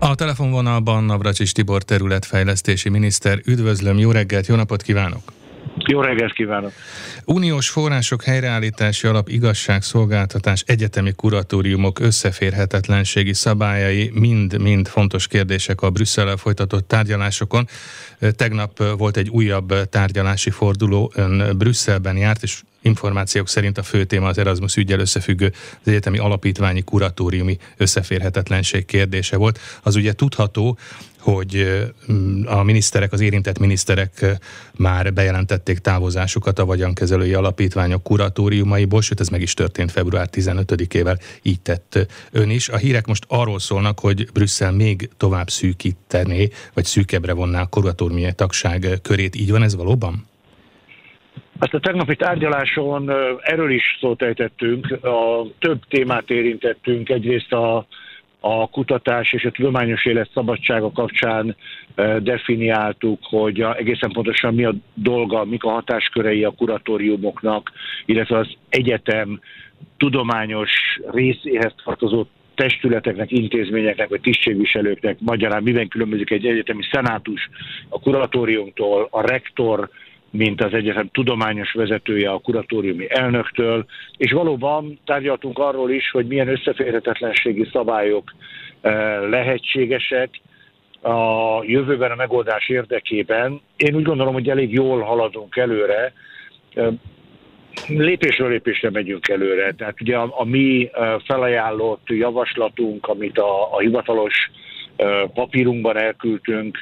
A telefonvonalban Navracsics Tibor területfejlesztési miniszter. Üdvözlöm, jó reggelt, jó napot kívánok! Jó reggelt kívánok! Uniós források helyreállítási alap, igazságszolgáltatás, egyetemi kuratóriumok összeférhetetlenségi szabályai mind fontos kérdések a Brüsszellel folytatott tárgyalásokon. Tegnap volt egy újabb tárgyalási forduló, ön Brüsszelben járt, és információk szerint a fő téma az Erasmus üggyel összefüggő az egyetemi alapítványi kuratóriumi összeférhetetlenség kérdése volt. Az ugye tudható, hogy a miniszterek, az érintett miniszterek már bejelentették távozásukat a vagyonkezelői alapítványok kuratóriumaiból, sőt ez meg is történt február 15-ével, így tett ön is. A hírek most arról szólnak, hogy Brüsszel még tovább szűkítené, vagy szűkebbre vonná a kuratóriumi tagság körét. Így van ez valóban? Azt a tegnapi tárgyaláson erről is szót ejtettünk, több témát érintettünk, egyrészt a kutatás és a tudományos élet szabadsága kapcsán definiáltuk, hogy egészen pontosan mi a dolga, mik a hatáskörei a kuratóriumoknak, illetve az egyetem tudományos részéhez tartozó testületeknek, intézményeknek vagy tisztségviselőknek, magyarán miben különbözik egy egyetemi szenátus a kuratóriumtól, a rektor, mint az egyetem tudományos vezetője a kuratóriumi elnöktől, és valóban tárgyaltunk arról is, hogy milyen összeférhetetlenségi szabályok lehetségesek a jövőben a megoldás érdekében. Én úgy gondolom, hogy elég jól haladunk előre, lépésről lépésre megyünk előre. Tehát ugye a mi felajánlott javaslatunk, amit a hivatalos papírunkban elküldtünk,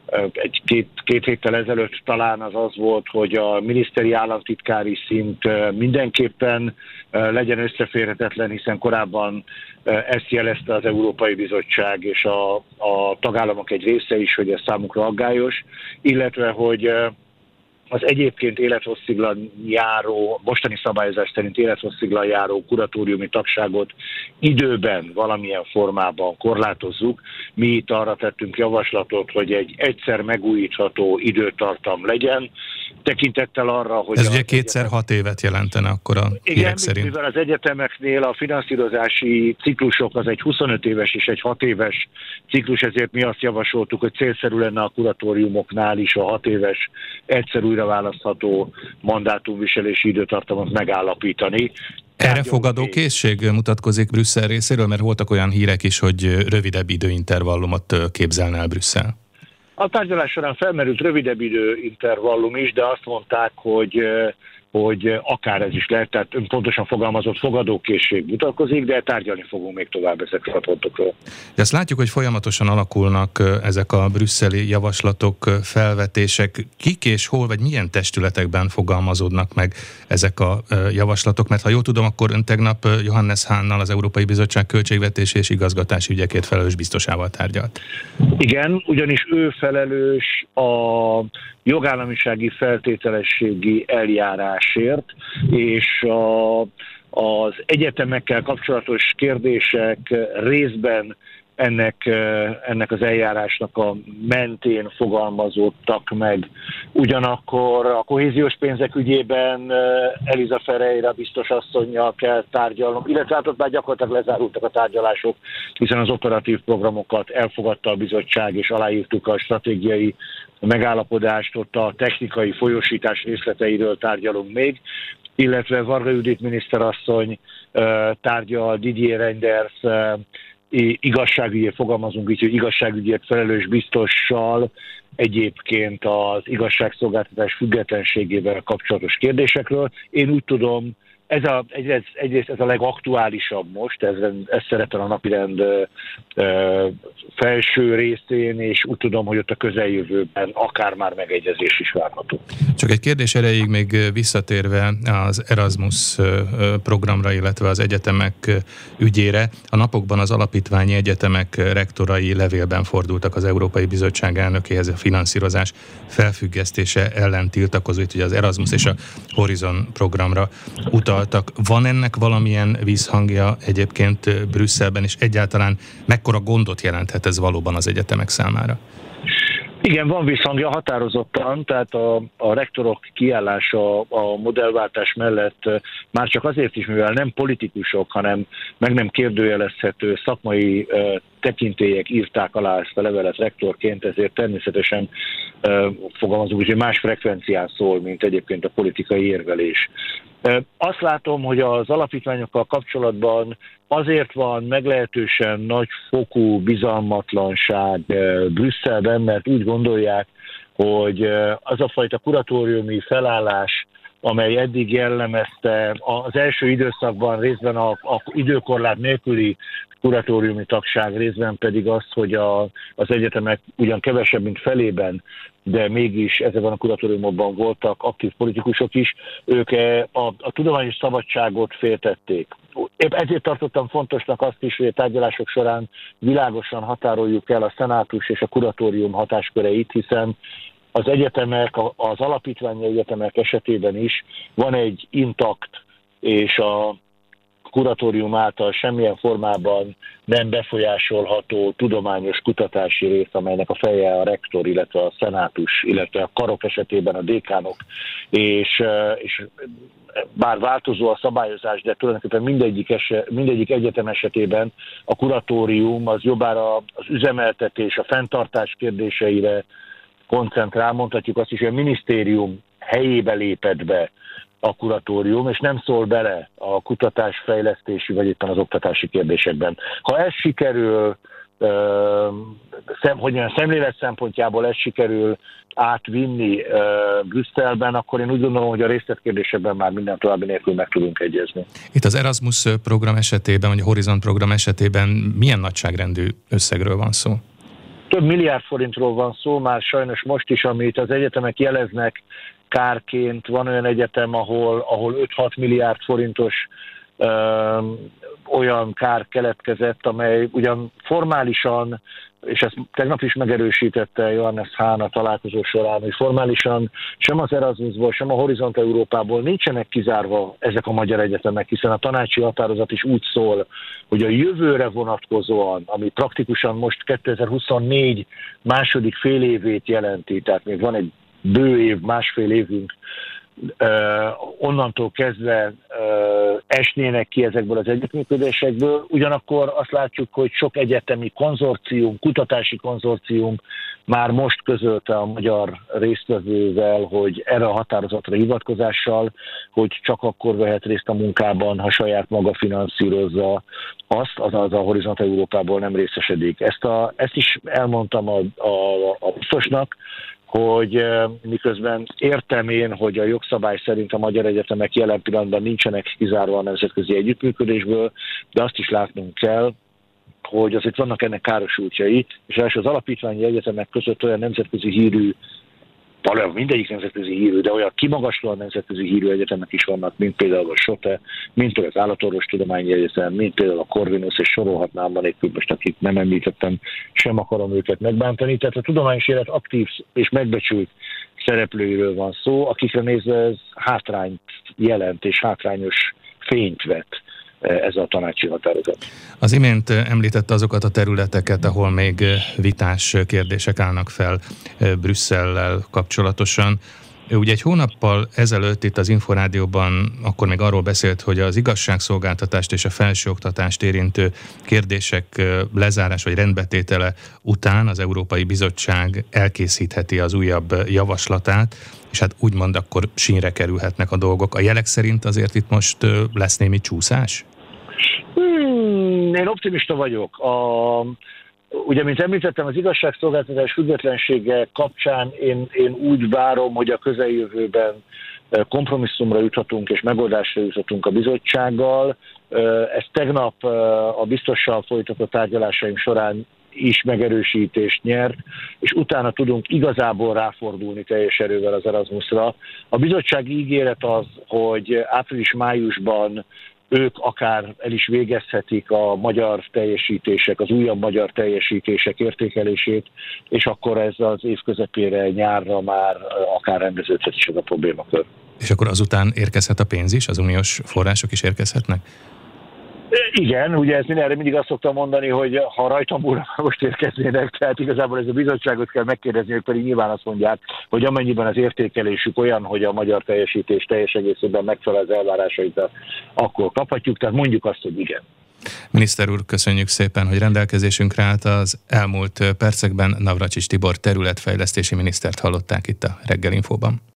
két héttel ezelőtt talán az volt, hogy a miniszteri államtitkári szint mindenképpen legyen összeférhetetlen, hiszen korábban ezt jelezte az Európai Bizottság és a tagállamok egy része is, hogy ez számukra aggályos, illetve hogy az egyébként élethossziglan járó, mostani szabályozás szerint élethossziglan járó kuratóriumi tagságot időben valamilyen formában korlátozzuk. Mi itt arra tettünk javaslatot, hogy egy egyszer megújítható időtartam legyen, tekintettel arra, hogy... Ez ugye 2x6 évet jelentene akkor a hírek szerint. Mivel az egyetemeknél a finanszírozási ciklusok az egy 25 éves és egy 6 éves ciklus, ezért mi azt javasoltuk, hogy célszerű lenne a kuratóriumoknál is a 6 éves egyszer újra választható mandátumviselési időtartamot megállapítani. Erre fogadó készség mutatkozik Brüsszel részéről, mert voltak olyan hírek is, hogy rövidebb időintervallumot képzelne el Brüsszel. A tárgyalás során felmerült rövidebb időintervallum is, de azt mondták, hogy akár ez is lehet, tehát pontosan fogalmazott fogadókészség mutatkozik, de tárgyalni fogunk még tovább ezekről a pontokról. De azt látjuk, hogy folyamatosan alakulnak ezek a brüsszeli javaslatok, felvetések. Kik és hol, vagy milyen testületekben fogalmazódnak meg ezek a javaslatok? Mert ha jól tudom, akkor ön tegnap Johannes Hahnnal, az Európai Bizottság költségvetési és igazgatási ügyekért felelős biztosával tárgyalt. Igen, ugyanis ő felelős a jogállamisági feltételességi eljárásért, és az egyetemekkel kapcsolatos kérdések részben ennek az eljárásnak a mentén fogalmazódtak meg. Ugyanakkor a kohéziós pénzek ügyében Elisa Ferreira biztos asszonnyal kell tárgyalnom, illetve hát ott már gyakorlatilag lezárultak a tárgyalások, hiszen az operatív programokat elfogadta a bizottság, és aláírtuk a stratégiai megállapodást, ott a technikai folyósítás részleteiről tárgyalunk még, illetve Varga Judit miniszterasszony tárgyal Didier Reynders igazságügyért, fogalmazunk így, hogy igazságügyért felelős biztossal egyébként az igazságszolgáltatás függetlenségével kapcsolatos kérdésekről. Én úgy tudom, egyrészt ez a legaktuálisabb most, ez szerepel a napirend felső részén, és úgy tudom, hogy ott a közeljövőben akár már megegyezés is várható. Csak egy kérdés erejéig még visszatérve az Erasmus programra, illetve az egyetemek ügyére. A napokban az alapítványi egyetemek rektorai levélben fordultak az Európai Bizottság elnökéhez a finanszírozás felfüggesztése ellen tiltakozó, hogy az Erasmus és a Horizon programra utaltak. Van ennek valamilyen vízhangja egyébként Brüsszelben, és egyáltalán mekkora gondot jelenthet ez valóban az egyetemek számára? Igen, van visszhangja határozottan, tehát a rektorok kiállása a modellváltás mellett már csak azért is, mivel nem politikusok, hanem meg nem kérdőjelezhető szakmai tekintélyek írták alá ezt a levelet rektorként, ezért természetesen fogalmazunk, hogy más frekvencián szól, mint egyébként a politikai érvelés. Azt látom, hogy az alapítványokkal kapcsolatban azért van meglehetősen nagy fokú bizalmatlanság Brüsszelben, mert úgy gondolják, hogy az a fajta kuratóriumi felállás, amely eddig jellemezte az első időszakban részben a időkorlát nélküli kuratóriumi tagság, részben pedig az, hogy az egyetemek ugyan kevesebb, mint felében, de mégis ezekben a kuratóriumokban voltak aktív politikusok is, ők a tudományos szabadságot féltették. Épp ezért tartottam fontosnak azt is, hogy a tárgyalások során világosan határoljuk el a szenátus és a kuratórium hatásköreit, hiszen az egyetemek, az alapítványi egyetemek esetében is van egy intakt és a kuratórium által semmilyen formában nem befolyásolható tudományos kutatási rész, amelynek a feje a rektor, illetve a szenátus, illetve a karok esetében a dékánok, és bár változó a szabályozás, de tulajdonképpen mindegyik egyetem esetében a kuratórium az jobbára az üzemeltetés, a fenntartás kérdéseire koncentrál, mondhatjuk azt is, hogy a minisztérium helyébe lépett be a kuratórium, és nem szól bele a kutatásfejlesztési, vagy éppen az oktatási kérdésekben. Ha ez sikerül, szemlélet szempontjából ez sikerül átvinni Brüsszelben, akkor én úgy gondolom, hogy a részletkérdésekben már minden további nélkül meg tudunk egyezni. Itt az Erasmus program esetében, vagy a Horizont program esetében milyen nagyságrendű összegről van szó? Több milliárd forintról van szó, már sajnos most is, amit az egyetemek jeleznek kárként. Van olyan egyetem, ahol 5-6 milliárd forintos olyan kár keletkezett, amely ugyan formálisan, és ezt tegnap is megerősítette Johannes Hahn a találkozó során, hogy formálisan sem az Erasmusból, sem a Horizont Európából nincsenek kizárva ezek a magyar egyetemek, hiszen a tanácsi határozat is úgy szól, hogy a jövőre vonatkozóan, ami praktikusan most 2024 második fél évét jelenti, tehát még van egy bő év, másfél évünk, onnantól kezdve esnének ki ezekből az együttműködésekből. Ugyanakkor azt látjuk, hogy sok egyetemi konzorcium, kutatási konzorcium már most közölte a magyar résztvevővel, hogy erre a határozatra hivatkozással, hogy csak akkor vehet részt a munkában, ha saját maga finanszírozza azt, azaz a Horizont Európából nem részesedik. Ezt is elmondtam a biztosnak, hogy miközben értem én, hogy a jogszabály szerint a magyar egyetemek jelen pillanatban nincsenek kizárva a nemzetközi együttműködésből, de azt is látnunk kell, hogy azért vannak ennek károsultjai, és az alapítványi egyetemek között olyan nemzetközi hírű, valójában mindegyik nemzetközi hírű, de olyan kimagaslóan nemzetközi hírű egyetemek is vannak, mint például a SOTE, mint például az Állatorvostudományi Egyetem, mint például a Corvinus, és sorolhatnám anélkül, most akik nem említettem, sem akarom őket megbántani. Tehát a tudományos élet aktív és megbecsült szereplőiről van szó, akikre nézve ez hátrányt jelent és hátrányos fényt vet ez a tanácsi határozat. Az imént említette azokat a területeket, ahol még vitás kérdések állnak fel Brüsszellel kapcsolatosan. Ugye egy hónappal ezelőtt itt az Inforádióban akkor még arról beszélt, hogy az igazságszolgáltatást és a felsőoktatást érintő kérdések lezárás vagy rendbetétele után az Európai Bizottság elkészítheti az újabb javaslatát, és hát úgymond akkor sínre kerülhetnek a dolgok. A jelek szerint azért itt most lesz némi csúszás? Én optimista vagyok. Ugye, mint említettem, az igazságszolgáltatás függetlensége kapcsán én úgy várom, hogy a közeljövőben kompromisszumra juthatunk és megoldásra juthatunk a bizottsággal. Ez tegnap a biztossal folytatott tárgyalásaim során is megerősítést nyert, és utána tudunk igazából ráfordulni teljes erővel az Erasmusra. A bizottsági ígéret az, hogy április-májusban ők akár el is végezhetik a magyar teljesítések, az újabb magyar teljesítések értékelését, és akkor ez az év közepére, nyárra már akár rendeződhet is ez a problémakör. És akkor azután érkezhet a pénz is, az uniós források is érkezhetnek? Igen, ugye erre mindig azt szoktam mondani, hogy ha rajtam múlna, most érkeznének, tehát igazából ez a bizottságot kell megkérdezni, ők pedig nyilván azt mondják, hogy amennyiben az értékelésük olyan, hogy a magyar teljesítés teljes egészében megfelel az elvárásait, akkor kaphatjuk, tehát mondjuk azt, hogy igen. Miniszter úr, köszönjük szépen, hogy rendelkezésünkre állt. Az elmúlt percekben Navracsics Tibor területfejlesztési minisztert hallották itt a Reggel Infóban.